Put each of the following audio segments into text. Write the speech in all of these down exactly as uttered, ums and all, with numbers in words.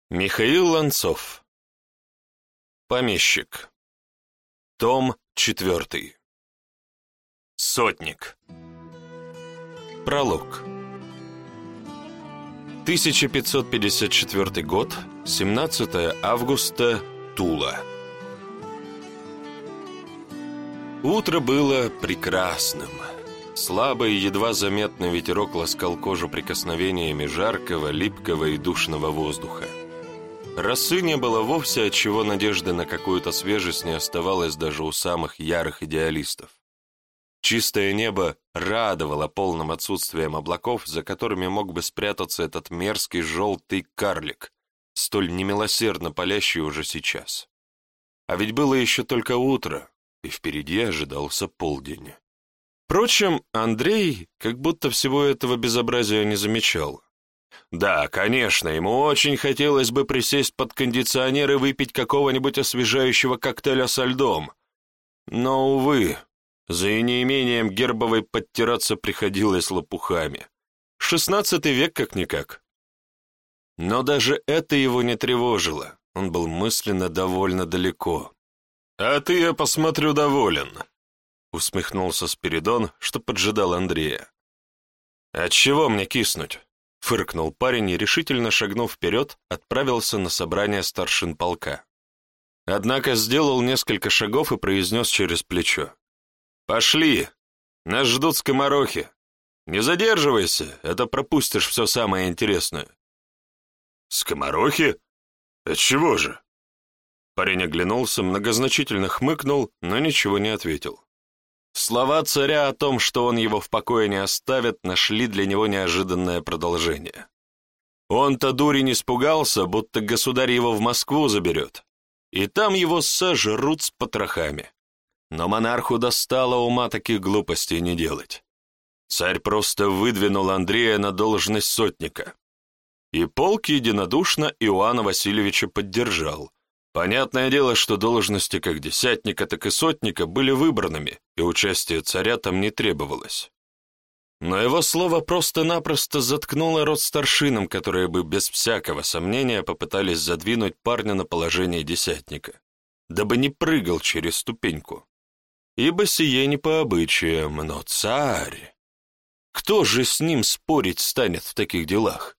Михаил Ланцов. Помещик. Том четвертый. Сотник. Пролог. тысяча пятьсот пятьдесят четвёртый год, семнадцатое августа, Тула. Утро было прекрасным. Слабый, едва заметный ветерок ласкал кожу прикосновениями жаркого, липкого и душного воздуха. Росы не было вовсе, отчего надежды на какую-то свежесть не оставалось даже у самых ярых идеалистов. Чистое небо радовало полным отсутствием облаков, за которыми мог бы спрятаться этот мерзкий желтый карлик, столь немилосердно палящий уже сейчас. А ведь было еще только утро, и впереди ожидался полдень. Впрочем, Андрей как будто всего этого безобразия не замечал. Да, конечно, ему очень хотелось бы присесть под кондиционер и выпить какого-нибудь освежающего коктейля со льдом. Но, увы, за неимением Гербовой подтираться приходилось лопухами. Шестнадцатый век как-никак. Но даже это его не тревожило, он был мысленно довольно далеко. «А ты, я посмотрю, доволен», — усмехнулся Спиридон, что поджидал Андрея. «Отчего мне киснуть?» — фыркнул парень и, решительно шагнув вперед, отправился на собрание старшин полка. Однако сделал несколько шагов и произнес через плечо: «Пошли! Нас ждут скоморохи! Не задерживайся, это пропустишь все самое интересное!» «Скоморохи? Отчего же?» Парень оглянулся, многозначительно хмыкнул, но ничего не ответил. Слова царя о том, что он его в покое не оставит, нашли для него неожиданное продолжение. Он-то дурень испугался, будто государь его в Москву заберет, и там его сожрут с потрохами. Но монарху достало ума таких глупостей не делать. Царь просто выдвинул Андрея на должность сотника. И полк единодушно Иоанна Васильевича поддержал. Понятное дело, что должности как десятника, так и сотника были выбранными, и участие царя там не требовалось. Но его слово просто-напросто заткнуло рот старшинам, которые бы без всякого сомнения попытались задвинуть парня на положение десятника, дабы не прыгал через ступеньку. Ибо сие не по обычаям, но царь... Кто же с ним спорить станет в таких делах?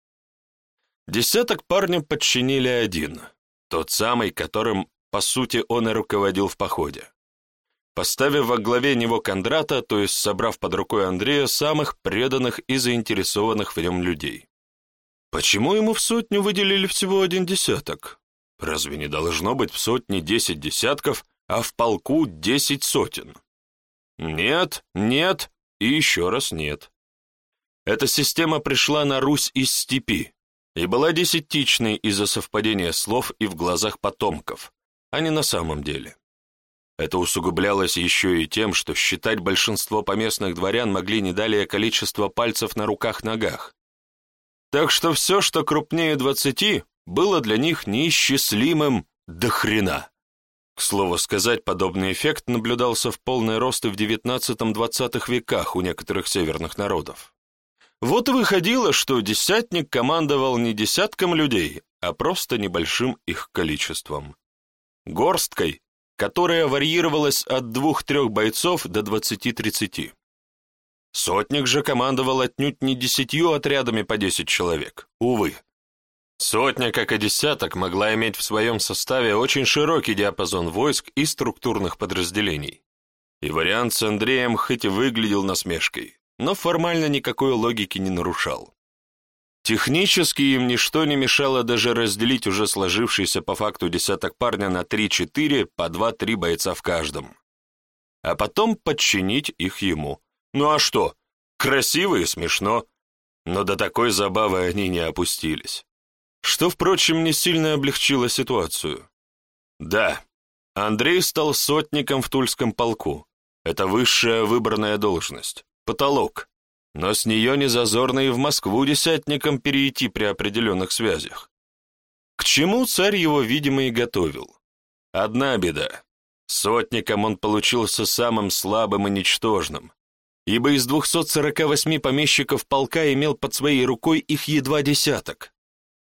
Десяток парня подчинили один — тот самый, которым, по сути, он и руководил в походе. Поставив во главе него Кондрата, то есть собрав под рукой Андрея самых преданных и заинтересованных в нем людей. Почему ему в сотню выделили всего один десяток? Разве не должно быть в сотне десять десятков, а в полку десять сотен? Нет, нет и еще раз нет. Эта система пришла на Русь из степи и была десятичной из-за совпадения слов и в глазах потомков, а не на самом деле. Это усугублялось еще и тем, что считать большинство поместных дворян могли не далее количества пальцев на руках-ногах. Так что все, что крупнее двадцати, было для них неисчислимым до хрена. К слову сказать, подобный эффект наблюдался в полный рост и в девятнадцатом-двадцатых веках у некоторых северных народов. Вот и выходило, что десятник командовал не десятком людей, а просто небольшим их количеством. Горсткой, которая варьировалась от двух-трех бойцов до двадцати-тридцати. Сотник же командовал отнюдь не десятью отрядами по десять человек, увы. Сотня, как и десяток, могла иметь в своем составе очень широкий диапазон войск и структурных подразделений. И вариант с Андреем хоть и выглядел насмешкой, но формально никакой логики не нарушал. Технически им ничто не мешало даже разделить уже сложившийся по факту десяток парня на три-четыре, по два-три бойца в каждом. А потом подчинить их ему. Ну а что? Красиво и смешно. Но до такой забавы они не опустились. Что, впрочем, не сильно облегчило ситуацию. Да, Андрей стал сотником в Тульском полку. Это высшая выбранная должность. Потолок, но с нее не зазорно и в Москву десятникам перейти при определенных связях. К чему царь его, видимо, и готовил. Одна беда. Сотником он получился самым слабым и ничтожным, ибо из двухсот сорока восьми помещиков полка имел под своей рукой их едва десяток.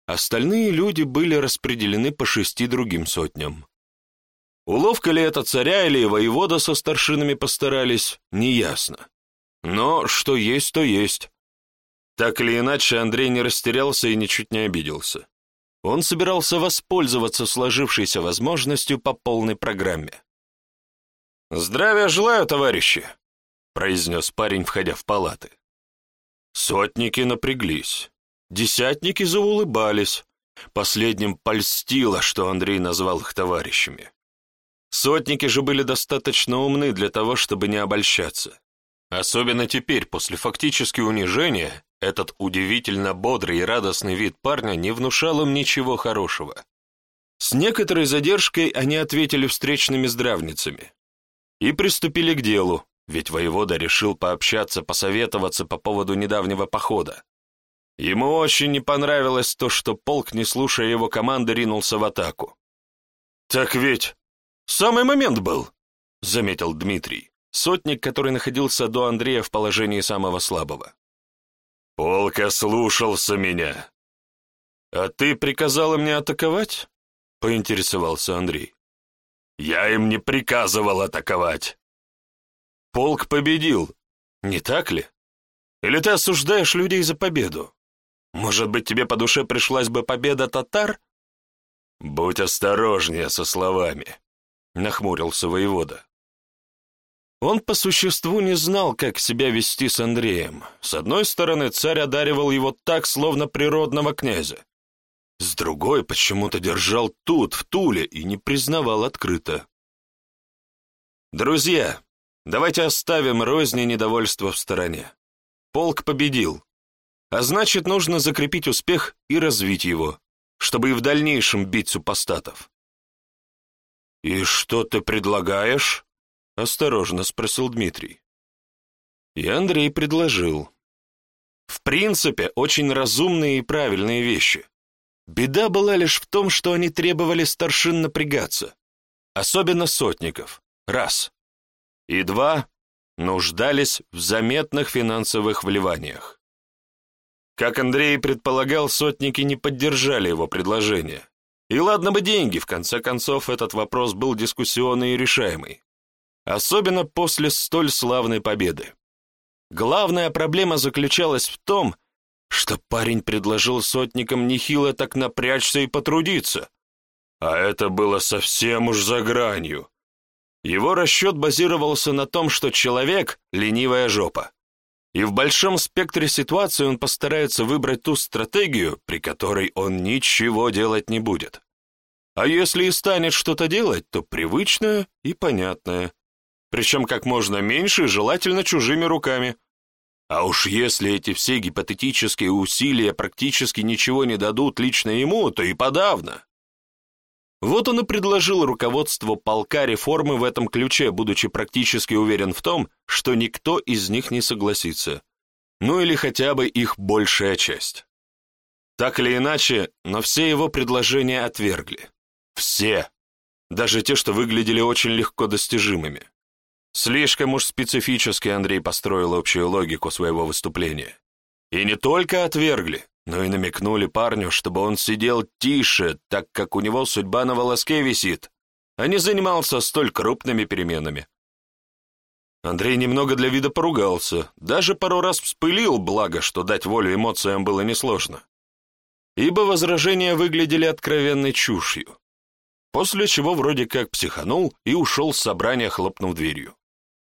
остальные люди были распределены по шести другим сотням. Уловка ли это царя или воевода со старшинами постарались, неясно. Но что есть, то есть. Так или иначе, Андрей не растерялся и ничуть не обиделся. Он собирался воспользоваться сложившейся возможностью по полной программе. «Здравия желаю, товарищи!» — произнес парень, входя в палаты. Сотники напряглись, десятники заулыбались. Последним польстило, что Андрей назвал их товарищами. Сотники же были достаточно умны для того, чтобы не обольщаться. Особенно теперь, после фактически унижения, этот удивительно бодрый и радостный вид парня не внушал им ничего хорошего. С некоторой задержкой они ответили встречными здравницами и приступили к делу, ведь воевода решил пообщаться, посоветоваться по поводу недавнего похода. Ему очень не понравилось то, что полк, не слушая его команды, ринулся в атаку. «Так ведь самый момент был», — заметил Дмитрий, сотник, который находился до Андрея в положении самого слабого. «Полк ослушался меня». «А ты приказал им не атаковать?» — поинтересовался Андрей. «Я им не приказывал атаковать». «Полк победил, не так ли? Или ты осуждаешь людей за победу? Может быть, тебе по душе пришлась бы победа татар?» «Будь осторожнее со словами», — нахмурился воевода. Он по существу не знал, как себя вести с Андреем. С одной стороны, царь одаривал его так, словно природного князя. С другой, почему-то держал тут, в Туле, и не признавал открыто. «Друзья, давайте оставим розни и недовольство в стороне. Полк победил, а значит, нужно закрепить успех и развить его, чтобы и в дальнейшем бить супостатов». «И что ты предлагаешь?» — осторожно спросил Дмитрий. И Андрей предложил. В принципе, очень разумные и правильные вещи. Беда была лишь в том, что они требовали старшин напрягаться, особенно сотников, раз. И два, нуждались в заметных финансовых вливаниях. Как Андрей предполагал, сотники не поддержали его предложение. И ладно бы деньги, в конце концов, этот вопрос был дискуссионный и решаемый. Особенно после столь славной победы. Главная проблема заключалась в том, что парень предложил сотникам нехило так напрячься и потрудиться. А это было совсем уж за гранью. Его расчет базировался на том, что человек — ленивая жопа. И в большом спектре ситуаций он постарается выбрать ту стратегию, при которой он ничего делать не будет. А если и станет что-то делать, то привычное и понятное. Причем как можно меньше и желательно чужими руками. А уж если эти все гипотетические усилия практически ничего не дадут лично ему, то и подавно. Вот он и предложил руководству полка реформы в этом ключе, будучи практически уверен в том, что никто из них не согласится. Ну или хотя бы их большая часть. Так или иначе, но все его предложения отвергли. Все. Даже те, что выглядели очень легко достижимыми. Слишком уж специфически Андрей построил общую логику своего выступления. И не только отвергли, но и намекнули парню, чтобы он сидел тише, так как у него судьба на волоске висит, а не занимался столь крупными переменами. Андрей немного для вида поругался, даже пару раз вспылил, благо, что дать волю эмоциям было несложно. Ибо возражения выглядели откровенной чушью. После чего вроде как психанул и ушел с собрания, хлопнув дверью.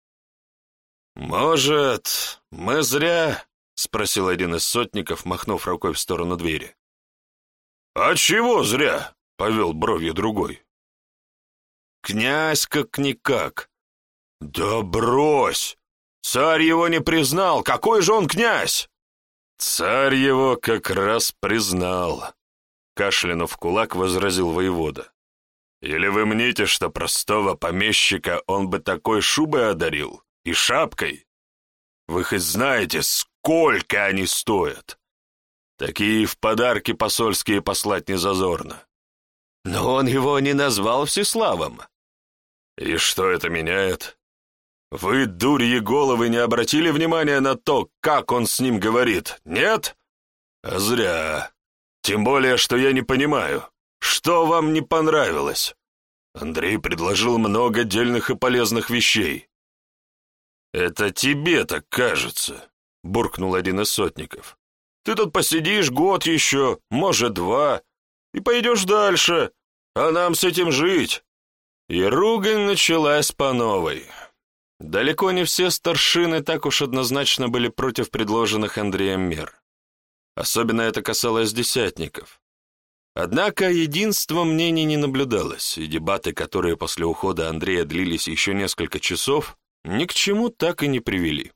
«Может, мы зря?» — спросил один из сотников, махнув рукой в сторону двери. «А чего зря?» — повел бровью другой. «Князь как-никак». «Да брось! Царь его не признал! Какой же он князь?» «Царь его как раз признал», — кашлянув в кулак, возразил воевода. «Или вы мните, что простого помещика он бы такой шубой одарил? И шапкой? Вы хоть знаете, сколько они стоят? Такие в подарки посольские послать не зазорно». «Но он его не назвал Всеславом». «И что это меняет? Вы, дурьи головы, не обратили внимания на то, как он с ним говорит, нет? А зря. Тем более, что я не понимаю, что вам не понравилось? Андрей предложил много дельных и полезных вещей». «Это тебе так кажется», — буркнул один из сотников. «Ты тут посидишь год еще, может, два, и пойдешь дальше, а нам с этим жить». И ругань началась по новой. Далеко не все старшины так уж однозначно были против предложенных Андреем мер. Особенно это касалось десятников. Однако единства мнений не наблюдалось, и дебаты, которые после ухода Андрея длились еще несколько часов, ни к чему так и не привели.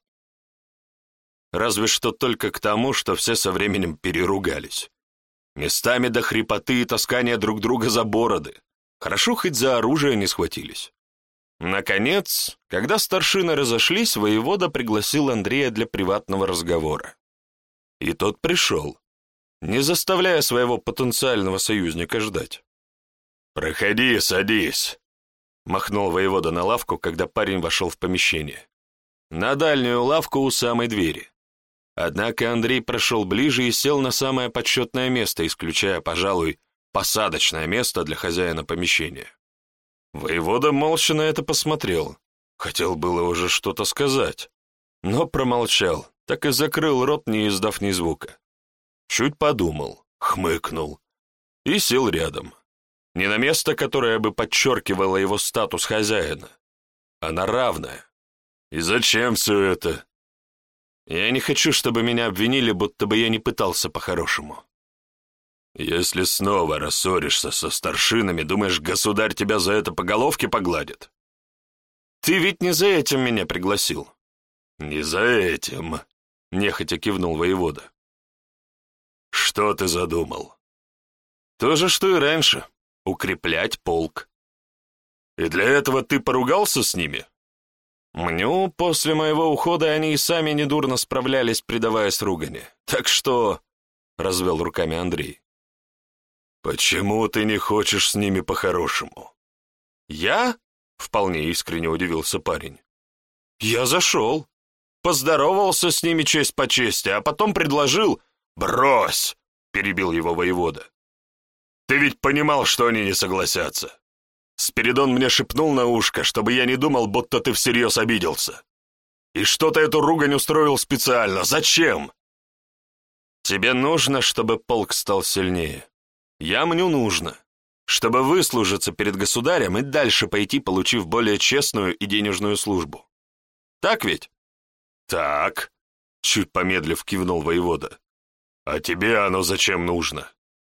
Разве что только к тому, что все со временем переругались. Местами до хрипоты и таскания друг друга за бороды. Хорошо, хоть за оружие не схватились. Наконец, когда старшины разошлись, воевода пригласил Андрея для приватного разговора. И тот пришел, не заставляя своего потенциального союзника ждать. «Проходи, садись», — махнул воевода на лавку, когда парень вошел в помещение. На дальнюю лавку у самой двери. Однако Андрей прошел ближе и сел на самое почетное место, исключая, пожалуй, посадочное место для хозяина помещения. Воевода молча на это посмотрел. Хотел было уже что-то сказать, но промолчал, так и закрыл рот, не издав ни звука. Чуть подумал, хмыкнул и сел рядом. Не на место, которое бы подчеркивало его статус хозяина, а на равное. И зачем все это? Я не хочу, чтобы меня обвинили, будто бы я не пытался по-хорошему. Если снова рассоришься со старшинами, думаешь, государь тебя за это по головке погладит? Ты ведь не за этим меня пригласил. Не за этим, нехотя кивнул воевода. Что ты задумал? То же, что и раньше. Укреплять полк. И для этого ты поругался с ними? Мню, после моего ухода они и сами недурно справлялись, предаваясь ругани. Так что... — развел руками Андрей. «Почему ты не хочешь с ними по-хорошему?» «Я?» — вполне искренне удивился парень. «Я зашел, поздоровался с ними честь по чести, а потом предложил...» «Брось!» — перебил его воевода. «Ты ведь понимал, что они не согласятся. Спиридон мне шепнул на ушко, чтобы я не думал, будто ты всерьез обиделся. И что ты эту ругань устроил специально. Зачем?» «Тебе нужно, чтобы полк стал сильнее. Я мню нужно, чтобы выслужиться перед государем и дальше пойти, получив более честную и денежную службу. Так ведь?» «Так», — чуть помедлив кивнул воевода. «А тебе оно зачем нужно?»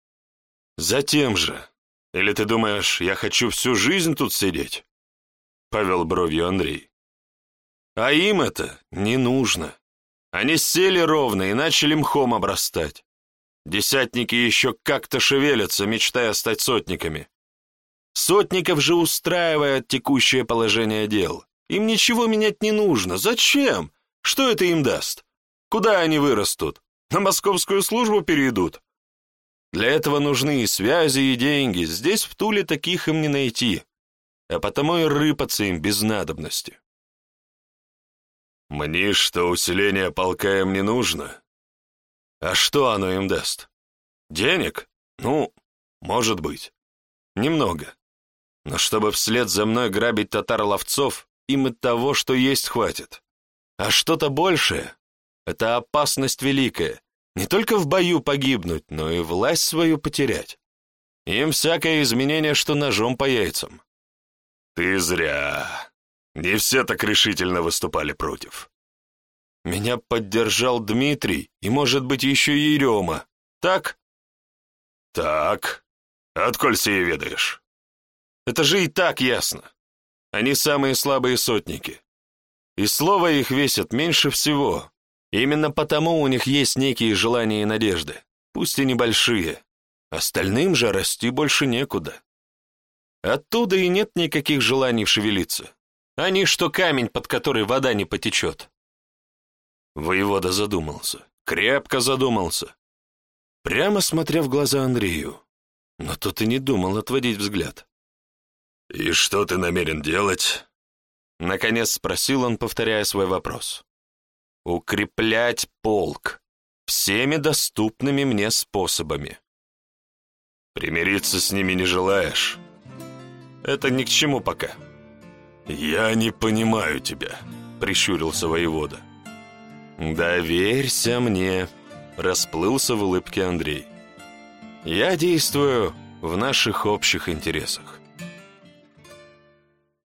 «Затем же. Или ты думаешь, я хочу всю жизнь тут сидеть?» — повел бровью Андрей. «А им это не нужно. Они сели ровно и начали мхом обрастать. Десятники еще как-то шевелятся, мечтая стать сотниками. Сотников же устраивает текущее положение дел. Им ничего менять не нужно. Зачем? Что это им даст? Куда они вырастут? На московскую службу перейдут? Для этого нужны и связи, и деньги. Здесь в Туле таких им не найти. А потому и рыпаться им без надобности». «Мнишь, что усиление полка им не нужно?» «А что оно им даст? Денег? Ну, может быть. Немного. Но чтобы вслед за мной грабить татар-ловцов, им и того, что есть, хватит. А что-то большее — это опасность великая. Не только в бою погибнуть, но и власть свою потерять. Им всякое изменение, что ножом по яйцам». «Ты зря. Не все так решительно выступали против». «Меня поддержал Дмитрий и, может быть, еще и Ерема. Так?» «Так. Отколь сие ведаешь?» «Это же и так ясно. Они самые слабые сотники. И слово их весит меньше всего. Именно потому у них есть некие желания и надежды, пусть и небольшие. Остальным же расти больше некуда. Оттуда и нет никаких желаний шевелиться. Они что камень, под который вода не потечет». Воевода задумался, крепко задумался, прямо смотря в глаза Андрею, но тот и не думал отводить взгляд. «И что ты намерен делать?» Наконец спросил он, повторяя свой вопрос. «Укреплять полк всеми доступными мне способами. Примириться с ними не желаешь? Это ни к чему пока. Я не понимаю тебя, прищурился воевода. Доверься мне, расплылся в улыбке Андрей. Я действую в наших общих интересах.